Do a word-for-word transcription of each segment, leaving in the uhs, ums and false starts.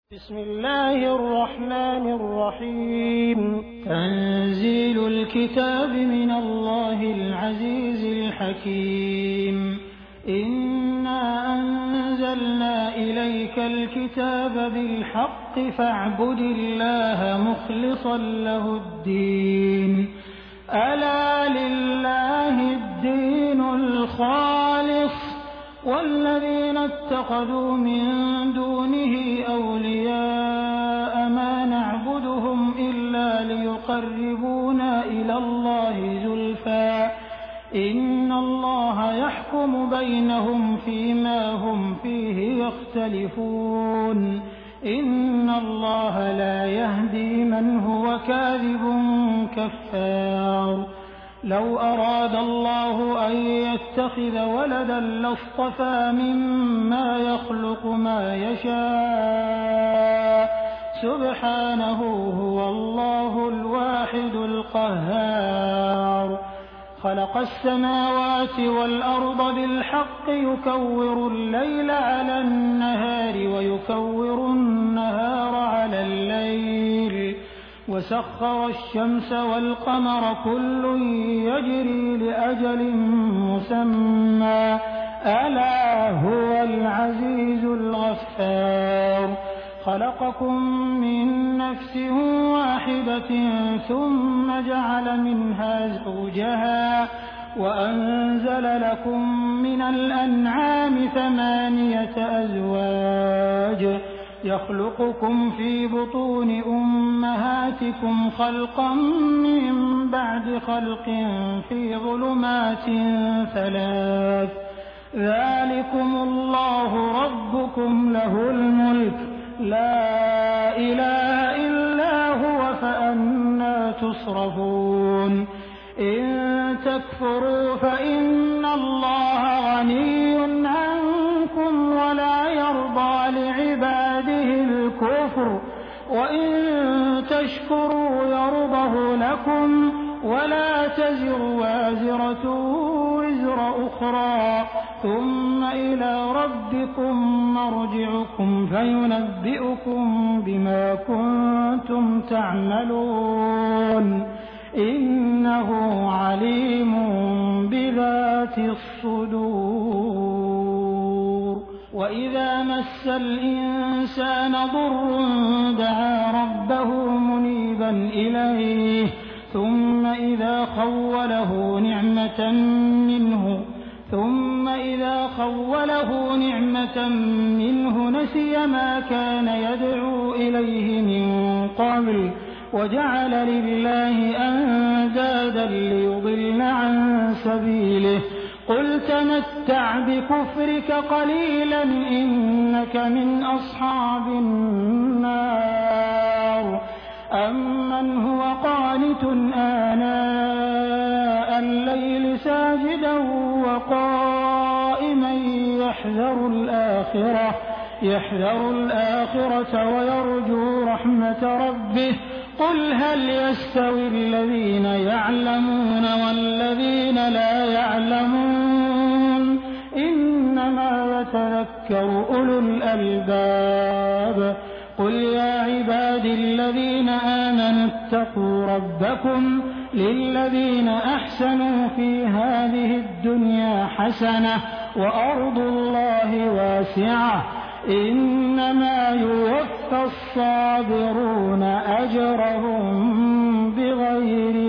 بسم الله الرحمن الرحيم تنزيل الكتاب من الله العزيز الحكيم إنا أنزلنا إليك الكتاب بالحق فاعبد الله مخلصا له الدين ألا لله الدين الخالص والذين اتخذوا من دونه أولياء ما نعبدهم إلا ليقربونا إلى الله زلفى إن الله يحكم بينهم فيما هم فيه يختلفون إن الله لا يهدي من هو كاذب كفار لو أراد الله أن يتخذ ولدا لاصطفى مما يخلق ما يشاء سبحانه هو الله الواحد القهار خلق السماوات والأرض بالحق يكور الليل على النهار ويكور النهار على الليل وسخر الشمس والقمر كل يجري لأجل مسمى ألا هو العزيز الغفار خلقكم من نفس واحدة ثم جعل منها زوجها وأنزل لكم من الأنعام ثمانية أزواج يخلقكم في بطون أمهاتكم خلقا من بعد خلق في ظلمات ثلاث ذلكم الله ربكم له الملك لا إله إلا هو فأنى تصرفون إن تكفروا فإن الله غني عنكم ولا يرضى لعباده الكفر وإن تشكروا يرضه لكم ولا تزر وازرة وزر أخرى ثم إلى ربكم مرجعكم فينبئكم بما كنتم تعملون إنه عليم بذات الصدور وإذا مس الإنسان ضر دعا ربه منيبا إليه ثم إذا خوله نعمة منه ثم إذا خوله نعمة منه نسي ما كان يدعو إليه من قبل وجعل لله أندادا ليضل عن سبيله قل تمتع بكفرك قليلا إنك من أصحاب النار أمن هو قانت آناء الليل ساجدا وقائما يحذر الآخرة يحذر الآخرة ويرجو رحمة ربه قل هل يستوي الذين يعلمون والذين لا يعلمون إنما يتذكر أولو الألباب قل يا عبادي الذين آمنوا اتقوا ربكم للذين أحسنوا في هذه الدنيا حسنة وأرض الله واسعة إنما يوفى الصابرون أجرهم بغير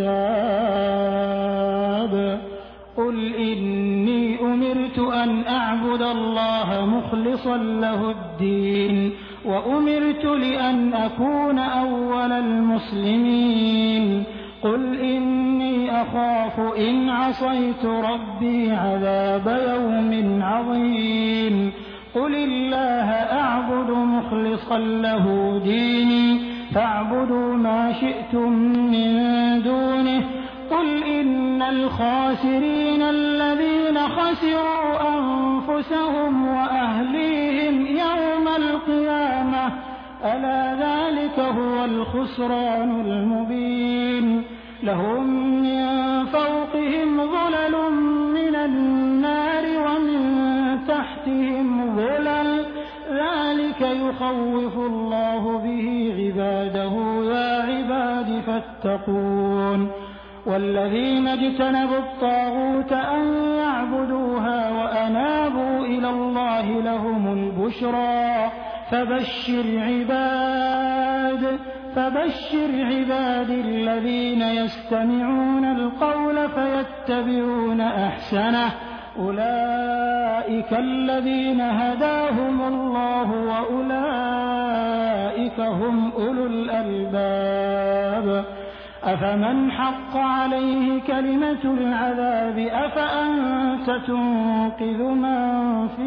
حساب قل إني أمرت أن أعبد الله مخلصا له الدين وأمرت لأن أكون أول المسلمين قل إني أخاف إن عصيت ربي عذاب يوم عظيم قل الله أعبد مخلصا له ديني فاعبدوا ما شئتم من دونه قل إن الخاسرين الذين خسروا أنفسهم وأهليهم يوم القيامة ألا ذلك هو الخسران المبين لهم من فوقهم ظلل من النار ومن تحتهم ظلل ذلك ذلك يخوف الله به عباده يا عباد فاتقون والذين اجتنبوا الطاغوت أن يعبدوها وأنابوا إلى الله لهم البشرى فبشر عباد فبشر عباد الذين يستمعون القول فيتبعون أحسنه أولئك الذين هداهم الله وأولئك هم أولو الألباب أفمن حق عليه كلمة العذاب أفأنت تنقذ من في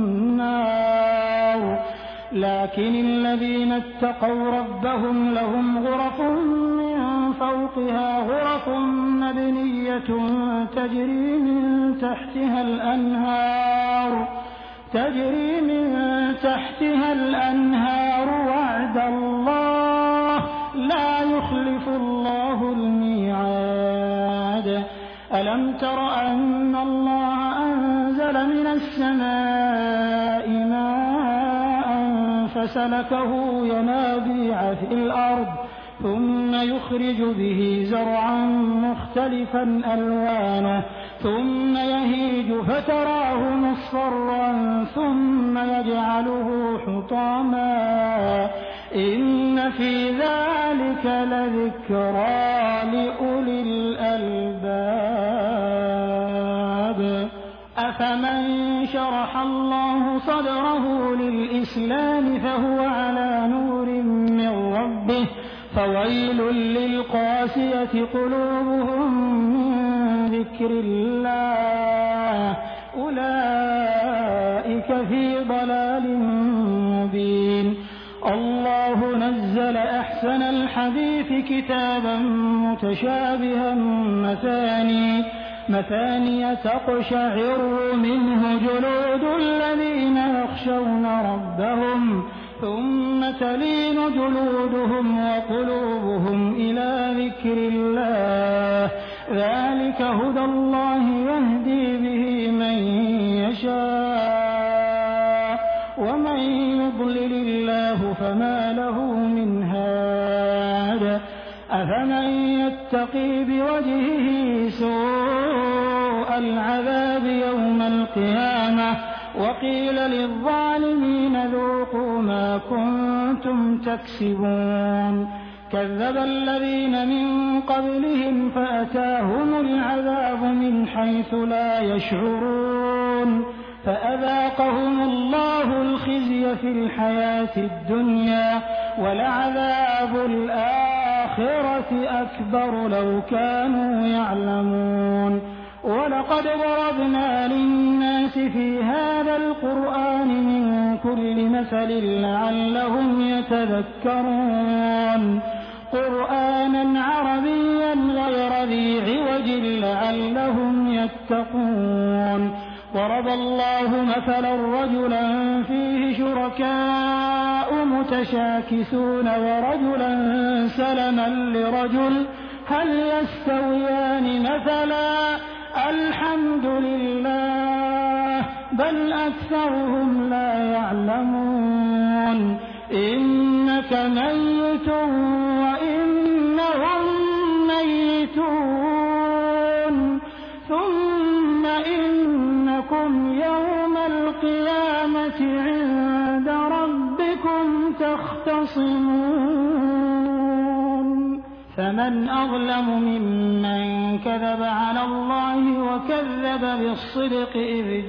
النار لكن الذين اتقوا ربهم لهم غرف من فوقها غرف مبنية تجري من تحتها الأنهار تجري من تحتها الأنهار وعد الله لا يخلف الله الميعاد ألم تر أن الله أنزل من السماء ماء فسلكه ينابيع في الأرض ثم يخرج به زرعا مختلفا ألوانه ثم يهيج فتراه مصفرا ثم يجعله حطاما إن في ذلك لذكرى لأولي الألباب أفمن شرح الله صدره للإسلام فهو على نور من ربه فويل للقاسية قلوبهم من ذكر الله أولئك في ضلال مبين الله نزل أحسن الحديث كتابا متشابها مثاني مثاني تقشعر منه جلود الذين يخشون ربهم ثم تلين جلودهم وقلوبهم إلى ذكر الله ذلك هدى الله يهدي به من يشاء ومن يضلل الله فما له من هاد أفمن يتقي بوجهه سوء العذاب يوم القيامة وقيل للظالمين ذوقوا ما كنتم تكسبون كذب الذين من قبلهم فأتاهم العذاب من حيث لا يشعرون فأذاقهم الله الخزي في الحياة الدنيا ولعذاب الآخرة أكبر لو كانوا يعلمون ولقد ضربنا للناس في هذا القرآن من كل مثل لعلهم يتذكرون قرآنا عربيا غير ذي عوج لعلهم يتقون ضرب الله مثلا رجلا فيه شركاء متشاكسون ورجلا سلما لرجل هل يستويان مثلا الحمد لله بل أكثرهم لا يعلمون إنك ميت وإنهم ميتون ثم إنكم يوم القيامة عند ربكم تختصمون فمن أظلم ممن كذب على الله وكذب بالصدق إذ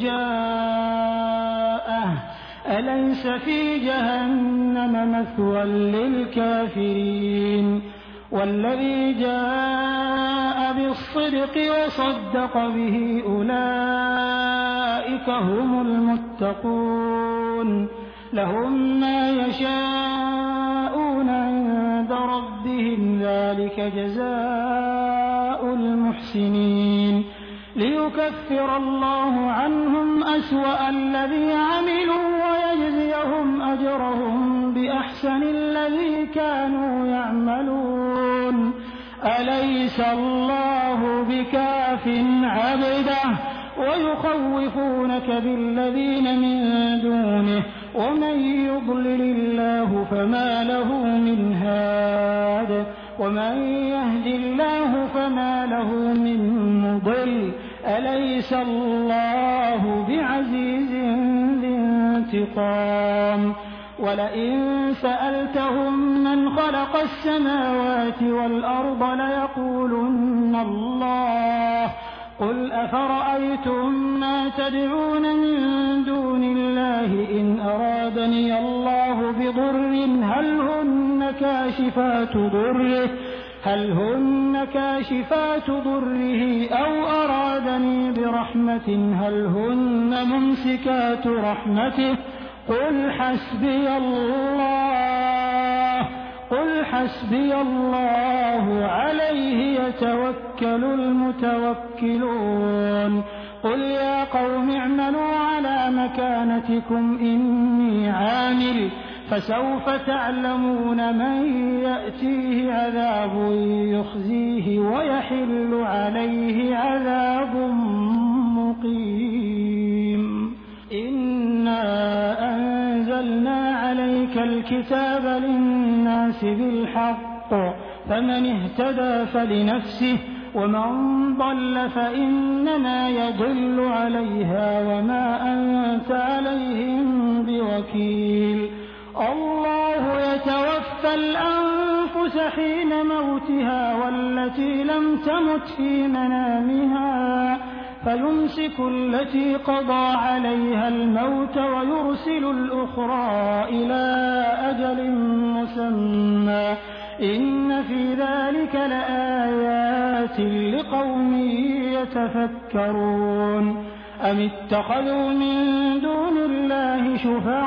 جاءه أليس في جهنم مثوى للكافرين والذي جاء بالصدق وصدق به أولئك هم المتقون لهم ما يشاءون عند ربهم ذلك جزاء المحسنين ليكفر الله عنهم أسوأ الذي عملوا ويجزيهم أجرهم بأحسن الذي كانوا يعملون أليس الله بكاف عبده ويخوفونك بالذين من دونه ومن يضلل الله فما له من هاد ومن يهد الله فما له من مضل أليس الله بعزيز ذي انتقام ولئن سألتهم من خلق السماوات والأرض ليقولن الله قل أفرأيتم ما تدعون من دون الله إن أرادني الله بضر هل هن كاشفات ضره هل هن كاشفات ضره أو أرادني برحمة هل هن ممسكات رحمته قل حسبي الله قل حسبي الله عليه يتوكل المتوكلون قل يا قوم اعملوا على مكانتكم إني عامل فسوف تعلمون من يأتيه عذاب يخزيه ويحل عليه عذاب مقيم إنا أنزلنا عليك الكتاب للناس بالحق فمن اهتدى فلنفسه ومن ضل فإنما يضل عليها وما أنت عليهم بوكيل الله يتوفى الأنفس حين موتها والتي لم تمت في منامها فيمسك التي قضى عليها الموت ويرسل الأخرى إلى أجل مسمى إن في ذلك لآيات لقوم يتفكرون أم اتخذوا من دون الله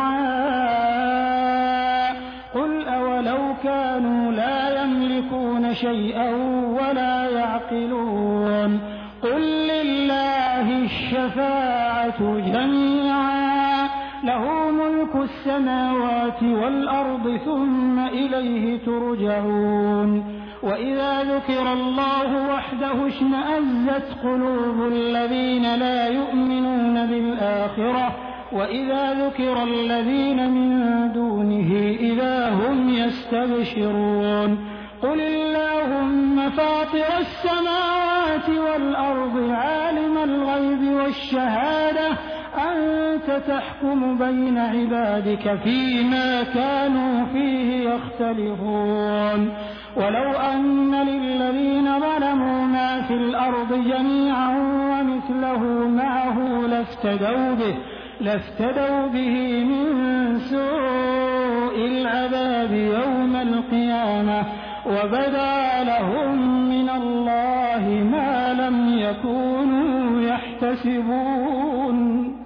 شفعاء قل أولو كانوا لا يملكون شيئا ولا يعقلون قل لله الشفاعة جميعا له ملك السماوات والأرض ثم إليه ترجعون وإذا ذكر الله وحده اشمأزت قلوب الذين لا يؤمنون بالآخرة وإذا ذكر الذين من دونه إذا هم يستبشرون قل اللهم فاطر السماوات والأرض عالم الغيب والشهادة أنت تحكم بين عبادك فيما كانوا فيه يختلفون ولو أن للذين ظلموا ما في الأرض جميعا ومثله معه لافتدوا به لافتدوا به من سوء العذاب يوم القيامة وبدا لهم من الله ما لم يكونوا يحتسبون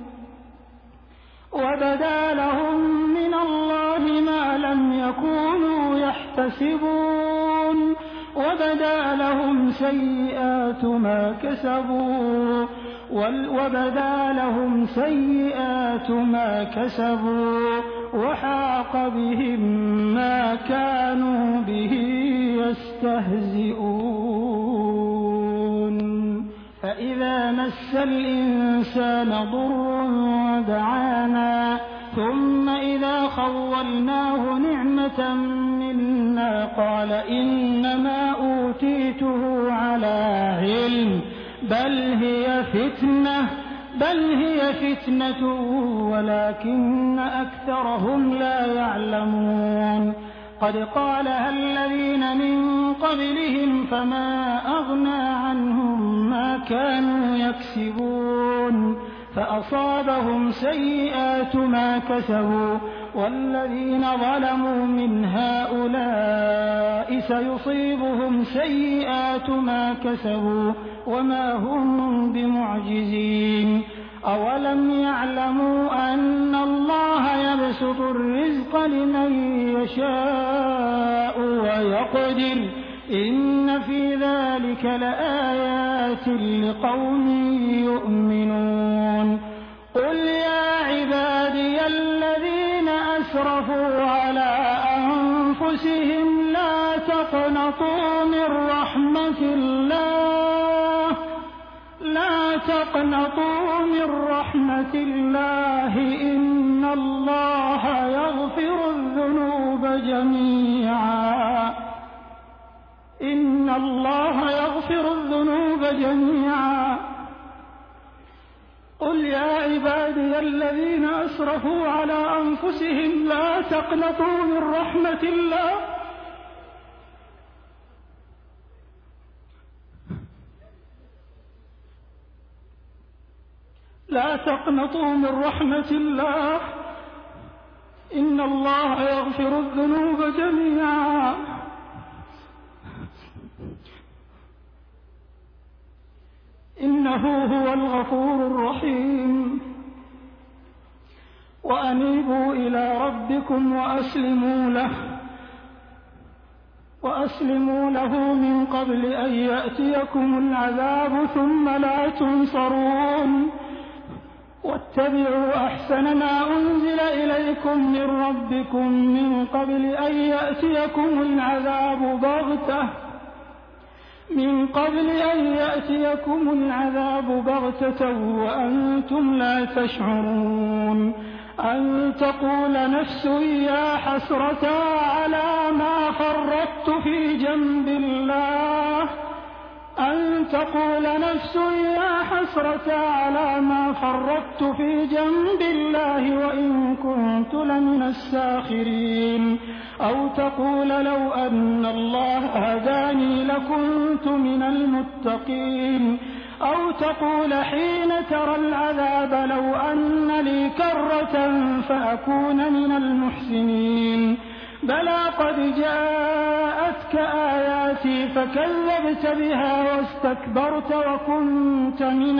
وبدا لهم من الله ما لم يكونوا يحتسبون وبدا لهم سيئات ما كسبوا وبدا لهم سيئات ما كسبوا وحاق بهم ما كانوا به يستهزئون فإذا مس الإنسان ضر دعانا ثم إذا خولناه نعمة منا قال إنما أوتيته على علم بل هي فتنة بل هي فتنة ولكن أكثرهم لا يعلمون قد قالها الذين من قبلهم فما أغنى عنهم ما كانوا يكسبون فأصابهم سيئات ما كسبوا والذين ظلموا من هؤلاء سيصيبهم سيئات ما كسبوا وما هم بمعجزين أولم يعلموا أن الله يبسط الرزق لمن يشاء ويقدر إن في ذلك لآيات لقوم يؤمنون قل يا عبادي الذين أسرفوا على أنفسهم لا تقنطوا من رحمة الله لا تقنطوا من رحمة الله إن الله يغفر الذنوب جميعا إن الله يغفر الذنوب جميعا قل يا عبادي الذين أسرفوا على أنفسهم لا تقنطوا من رحمة الله لا تقنطوا من رحمة الله إن الله يغفر الذنوب جميعا إنه هو الغفور الرحيم وأنيبوا إلى ربكم وأسلموا له وأسلموا له من قبل أن يأتيكم العذاب ثم لا تنصرون واتبعوا أحسن ما أنزل إليكم من ربكم من قبل أن يأتيكم العذاب بغتة من قبل أن يأتيكم العذاب بغتة وأنتم لا تشعرون أن تقول نفس يا حسرة على ما فرطت في جنب الله أن تقول نفس يا حسرة على ما فرطت في جنب الله وإن كنت لمن الساخرين أو تقول لو أن الله هداني لكنت من المتقين أو تقول حين ترى العذاب لو أن لي كرة فأكون من المحسنين بلى قد جاءتك آياتي فكذبت بها واستكبرت وكنت من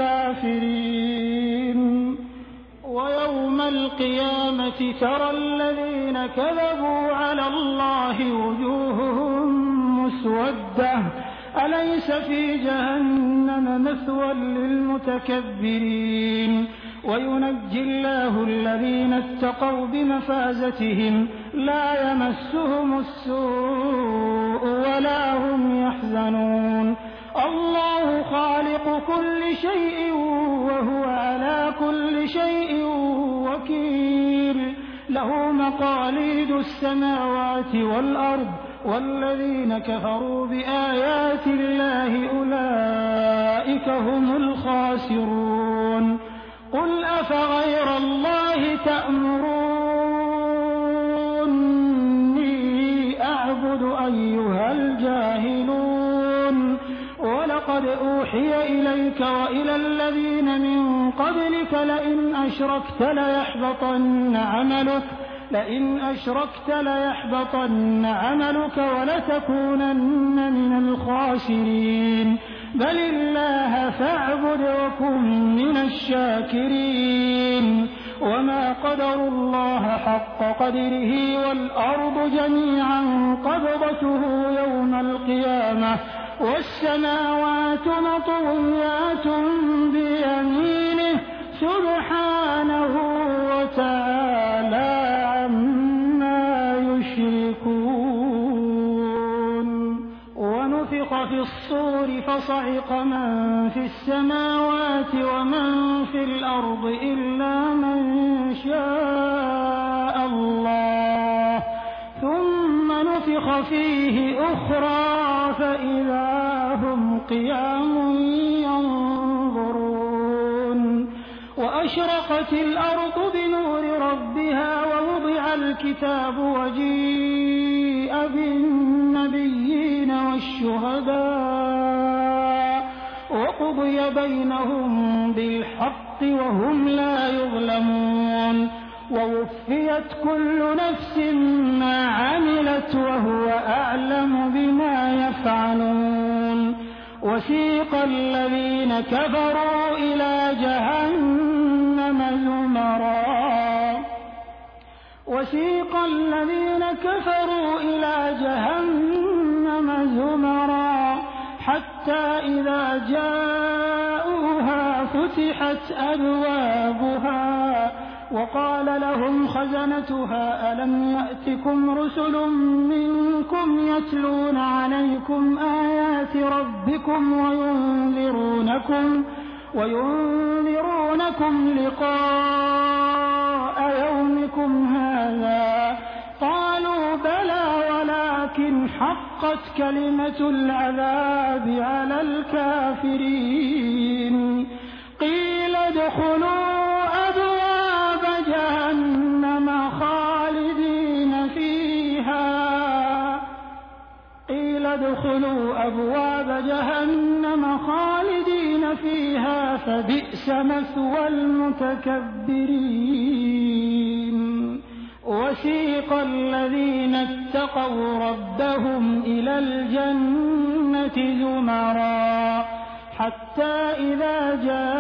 الكافرين ويوم القيامة ترى الذين كذبوا على الله وجوههم مسودة أليس في جهنم مثوى للمتكبرين وينجي الله الذين اتقوا بمفازتهم لا يمسهم السوء ولا هم يحزنون الله خالق كل شيء وهو على كل شيء وكيل له مقاليد السماوات والأرض والذين كفروا بآيات الله أولئك هم الخاسرون قل أفغير الله تأمروني أعبد أيها الجاهلون ولقد أوحي إليك وإلى الذين من قبلك لئن أشركت ليحبطن عملك لئن أشركت ليحبطن عملك ولتكونن من الخاسرين بل الله فاعبد وكن من الشاكرين وما قدروا الله حق قدره والأرض جميعا قبضته يوم القيامة والسماوات مطويات بيمينه سبحانه وتعالى عما يشركون ونفخ في الصور فصعق من في السماوات ومن في الأرض إلا من شاء الله ثم نفخ فيه أخرى فإذا هم قيام ينظرون وأشرقت الأرض بنور ربها ووضع الكتاب وجيء بالنبيين والشهداء وقضي بينهم بالحق وهم لا يظلمون ووفيت كل نفس ما عملت وهو أعلم بما يفعلون وسيق الذين كفروا إلى جهنم زمرا وسيق الذين كفروا إلى جهنم زمرا حتى إذا جاءوها فتحت أبوابها وقال لهم خزنتها ألم يأتكم رسل منكم يتلون عليكم آيات ربكم وينذرونكم وينذرونكم لقاء يومكم هذا؟ قالوا بلى ولكن حقت كلمة العذاب على الكافرين. قيل ادخلوا أبواب جهنم خالدين فيها قيل ادخلوا أبواب جهنم خالدين فيها فبئس مثوى المتكبرين. وسيق الذين اتقوا ربهم إلى الجنة زمرا حتى إذا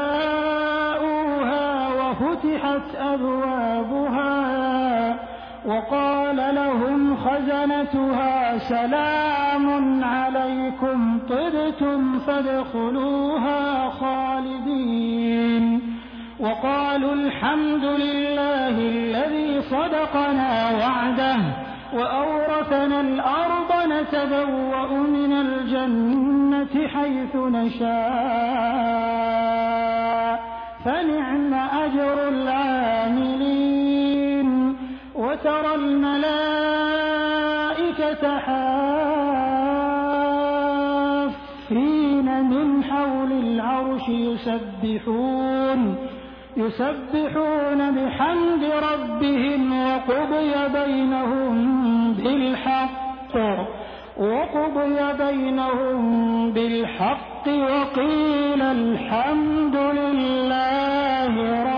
جاءوها وفتحت أبوابها وقال لهم خزنتها سلام عليكم طبتم فادخلوها خالدين. وقالوا الحمد لله الذي صدقنا وعده وأورثنا الأرض نتبوأ من الجنة حيث نشاء فنعم أجر العاملين. وترى الملائكة حافين من حول العرش يسبحون يسبحون بحمد ربهم وقضي بينهم بالحق وقضي بينهم بالحق وقيل الحمد لله رب